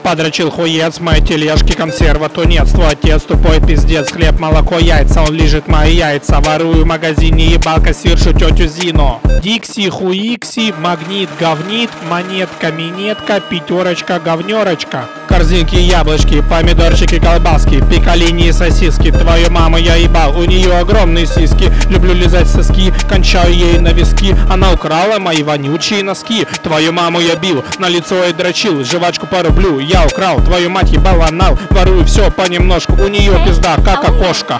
Подрочил хуец, мои тележки, консерва, тунец. Твой отец тупой пиздец, хлеб, молоко, яйца. Он лижет мои яйца, ворую в магазине, ебал кассиршу тетю Зину. Дикси, хуикси, магнит, говнит, монетка, минетка, пятерочка, говнерочка. Корзинки, яблочки, помидорчики, колбаски, пикалини и сосиски. Твою маму я ебал, у нее огромные сиськи. Люблю лизать соски, кончаю ей на виски. Она украла мои вонючие носки. Твою маму я бил, на лицо и дрочил. Жвачку по рублю я украл, твою мать ебал анал. Ворую все понемножку, у нее пизда как окошко.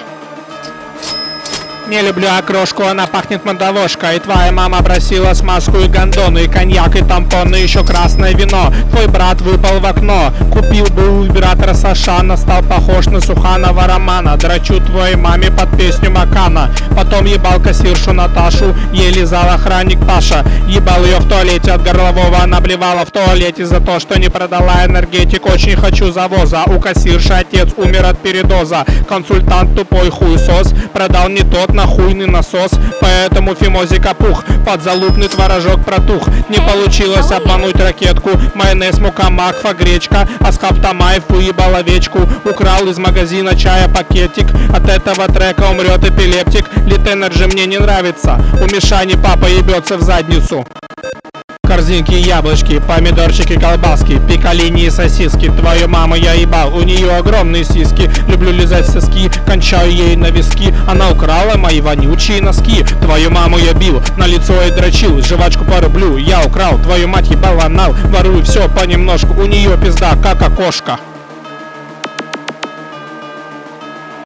Не люблю окрошку, она пахнет мандавошкой. И твоя мама просила смазку и гондоны, и коньяк, и тампоны, еще красное вино. Твой брат выпал в окно. Купил бы у вибратора Сашана, стал похож на Суханова Романа. Дрочу твоей маме под песню Макана. Потом ебал кассиршу Наташу, ей лизал охранник Паша. Ебал ее в туалете от горлового, она блевала в туалете за то, что не продала энергетик. Очень хочу завоза, у кассирши отец умер от передоза. Консультант тупой хуесос, продал не тот нахуйный насос, поэтому фимозик опух, подзалупный творожок протух. Не получилось обмануть ракетку, майонез, мука, макфа, гречка. Асхаб Тамаев уебал овечку, украл из магазина чая пакетик. От этого трека умрет эпилептик. Лит Энерджи мне не нравится, у Мишани папа ебется в задницу. Корзинки, яблочки, помидорчики, колбаски, пикалини и сосиски. Твою маму я ебал, у нее огромные сиськи. Люблю лизать соски, кончаю ей на виски. Она украла мои вонючие носки. Твою маму я бил, на лицо и дрочил. Жвачку по рублю я украл, твою мать ебал анал. Ворую все понемножку, у нее пизда как окошко.